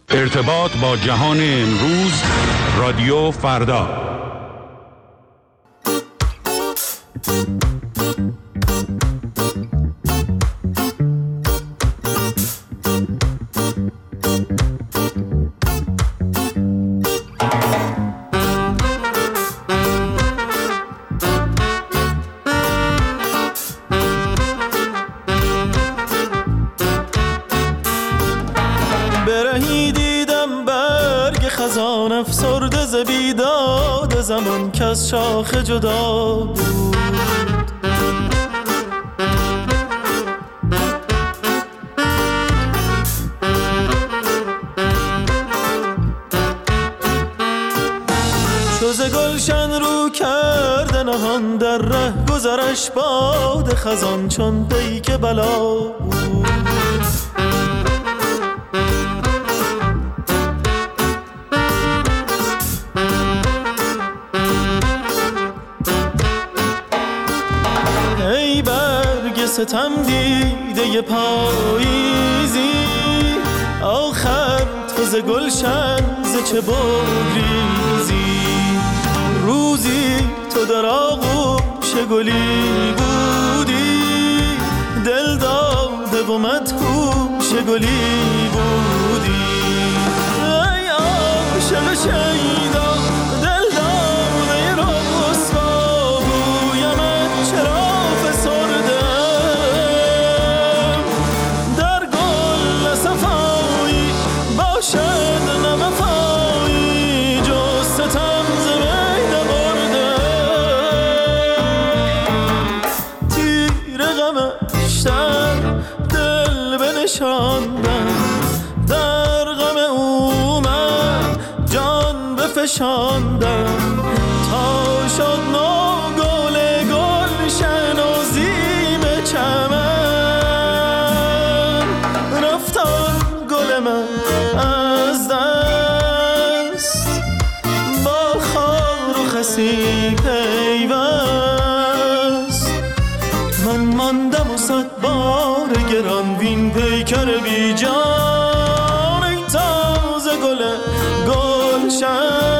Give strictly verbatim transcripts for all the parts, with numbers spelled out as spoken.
ارتباط با جهان امروز، رادیو فردا. زمان که از شاخ جدا بود، چوز گلشن رو کرده نهان در ره گذرش باد خزان چون پیک بلا بود. ستم دیده پاییزی، آخر تو ز گلشن ز چه بگریزی. روزی تو در آغوش گلی بودی، دل داده و مدهوش گلی بودی. ای عاشق شیدا دل داده رسوا، گویمت چرا فسرده در غم او من جان بفشاندم، تا شد نو گل گلشن و زیب چمن. رفتن گل من از دست، با خار و خسی پیوست. من ماندم و صد بار گران وین پیکر بی جان. ای تازه گل گلشن،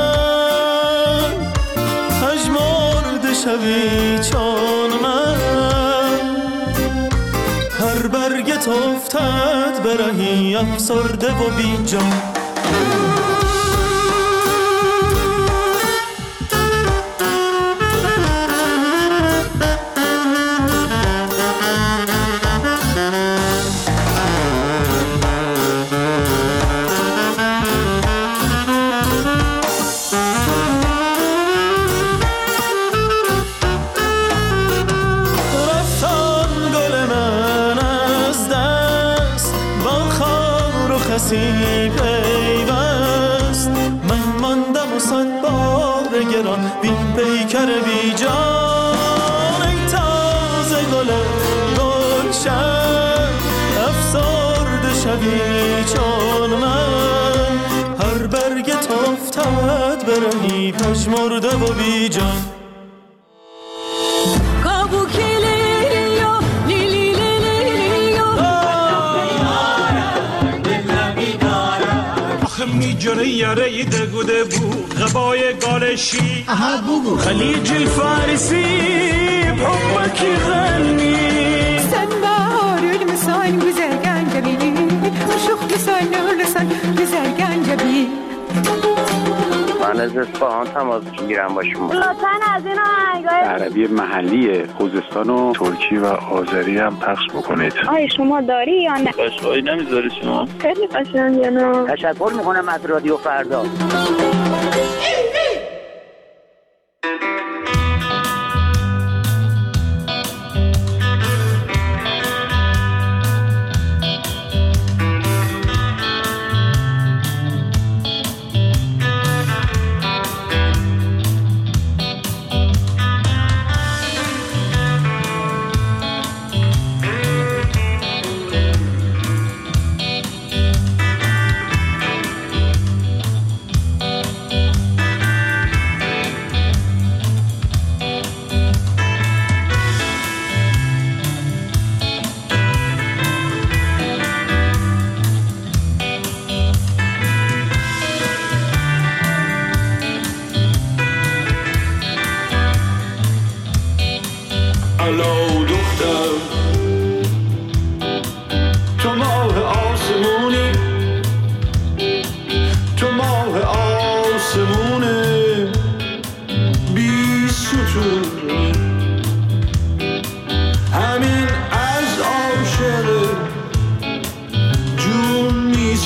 پژمرده شوی چون من. هر برگت افتد برهی افسرده و بی جان. پیوست من ماندم و صد بار گران بین پیکر بی جان. ای تازه گل گلشن، افسرده شوی چون من. هر برگت افتد برهی پژمرده و بی جان. میجره یاره دگوده بو غبای گالشی خلیج الفارسی بحبك غني sen baharül misal güzel gencebi uşuk misal nurlusan güzel gencebi. من از اصفهان تماس میگیرم با شما. لطفاً از این آهنگای عربی محلی خوزستان و ترکی و آذری هم پخش بکنید. آیا شما داری یا نه؟ قشقایی نمیذاری شما؟ خیلی قشنگه نه؟ تشکر میکنم از رادیو فردا.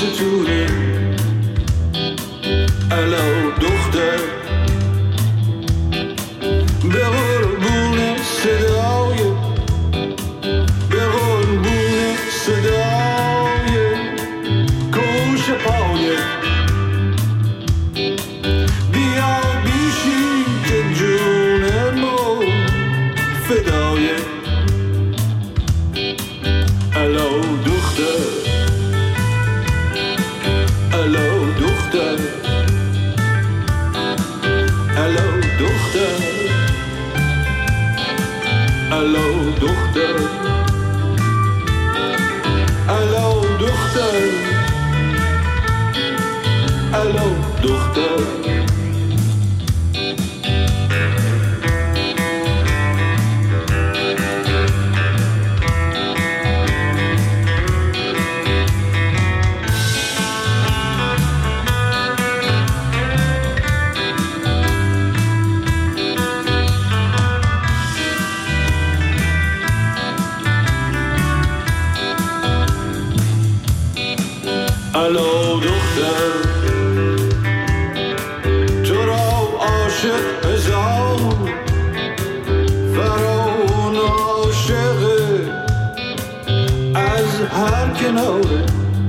ستونه الو دختر به قربون صدای به قربون صدای کوش پای بیا بیشی که جون ما فدای الو دختر الو دختر الو دختر الو دختر الو دختر الو دختر الو دختر تو را عاشق هزار فرعون عاشق از هر کناره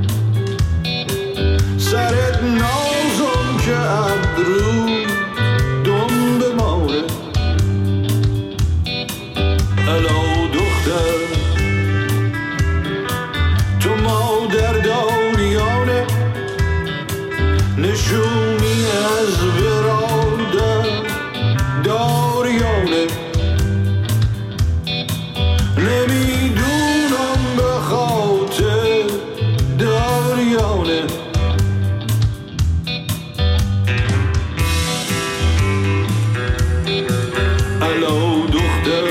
سرت نازم که ابرو دم بماره الو دختر تو مادر داریانه نشونی از برادر داریانه نمیدونم به خاطر داریانه الو دختر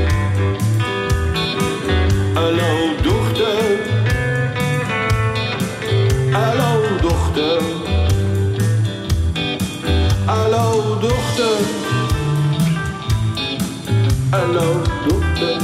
الو دختر الو دختر الو دختر الو دختر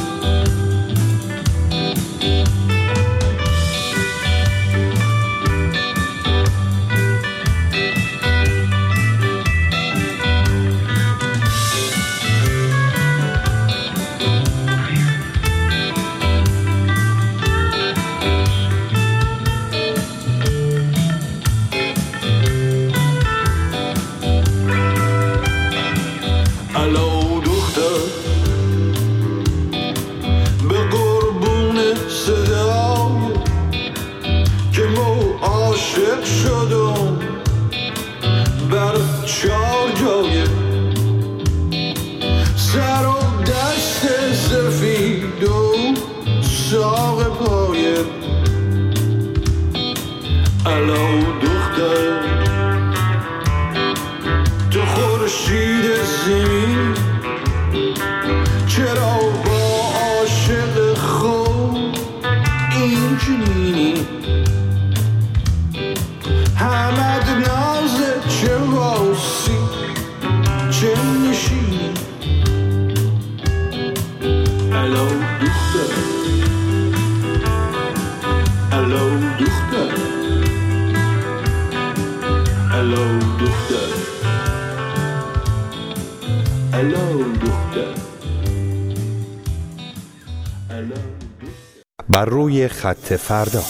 الو دختر به قربون صدای که مو عاشق شدم بر چار جای سر و دست سفید و ساق پای الو دختر تو خورشید زمین چرا با عاشق خود این چنینی همد نازه چه واسی چه نشینی الو دختر الو دختر الو دختر الو دختر الو بر روی خط فردا.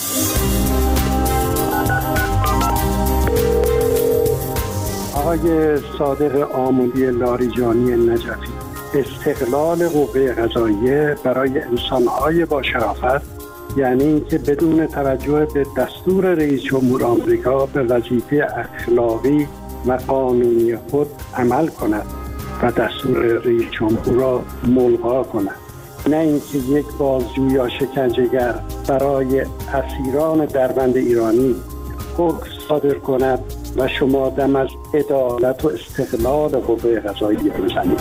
آقای صادق آملی لاریجانی نجفی، استقلال قوه قضاییه برای انسان‌های با شرافت یعنی اینکه بدون توجه به دستور رئیس جمهور آمریکا به وظیفه اخلاقی و قانونی خود عمل کند و دستور رئیس جمهور را ملغا کند، نه اینکه یک بازجو یا شکنجهگر برای اسیران دربند ایرانی حکم صادر کند و شما دم از عدالت و استقلال قوه قضاییه بزنید.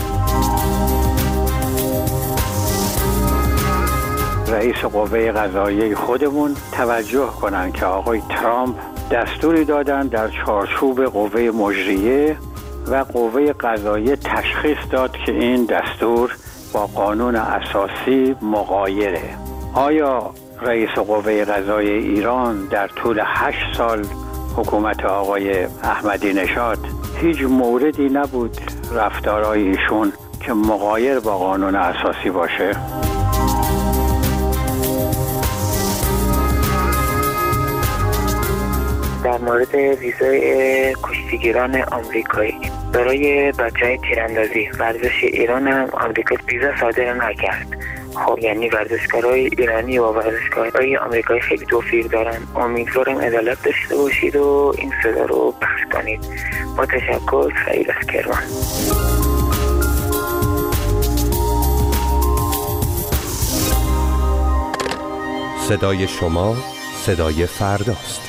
رئیس قوه قضاییه خودمون توجه کنن که آقای ترامپ دستوری دادن در چارچوب قوه مجریه و قوه قضاییه تشخیص داد که این دستور با قانون اساسی مغایره. آیا رئیس قوه قضاییه ایران در طول هشت سال حکومت آقای احمدی نژاد هیچ موردی نبود رفتارهای ایشون که مغایر با قانون اساسی باشه. در مورد ویزای کشتیگیران آمریکایی برای بچه‌های تیراندازی ورزش ایران هم آمریکا ویزا صادر نکرد. خب یعنی ورزشکارای ایرانی و ورزشکارای آمریکایی خیلی توفیق دارن. امیدوارم عدالت داشته باشید و این صدا رو پخش کنید. با تشکر. سعید از کرمان. صدای شما صدای فرداست.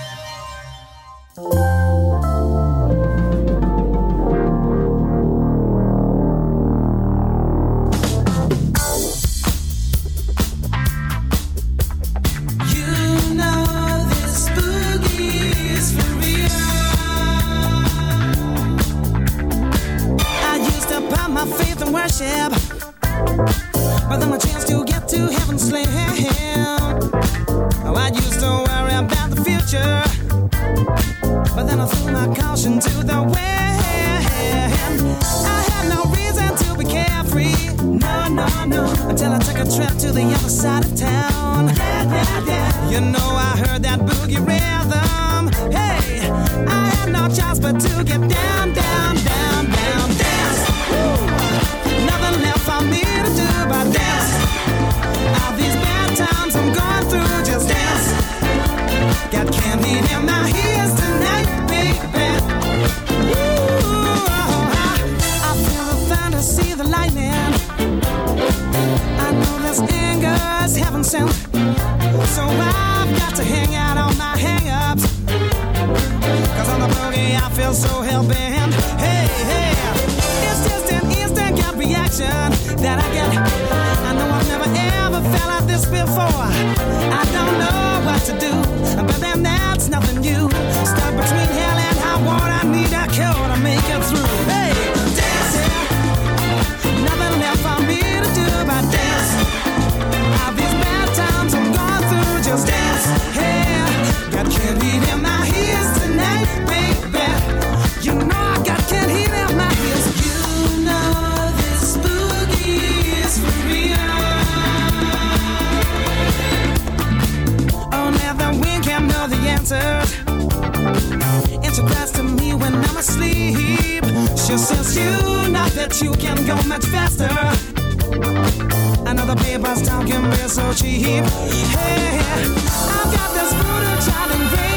But then a chance to get to heaven slam. Oh, I used to worry about the future, but then I threw my caution to the wind. I had no reason to be carefree, no, no, no, until I took a trip to the other side of town. Yeah, yeah, yeah. You know I heard that boogie rhythm. Hey, I had no choice but to get down, down, down, down, dance. Woo. Nothing left for me to do but dance. All these bad times I'm going through, just dance. Got candy in my ears tonight, baby. Ooh, I, I feel the thunder, see the lightning. I know this anger is heaven sent, so I've got to hang out on my hang-ups. Cause on the boogie I feel so hell-bent. Hey, hey, it's just an instant gut reaction that I get. I know I've never ever felt like this before. I don't know what to do, but then that's nothing new. Stuck between hell and high water, I need a cure to make it through. Hey, dance, yeah. Nothing left for me to do but dance. All these bad times I'm going through, just dance. Hey, got candy in my ears tonight, baby. You know I got candy in my ears. You know this boogie is for real. Oh, never win can know the answer. It's a class to me when I'm asleep. She says you know that you can go much faster. Another paper's talking real so cheap. Hey, I've got this voodoo child in vain.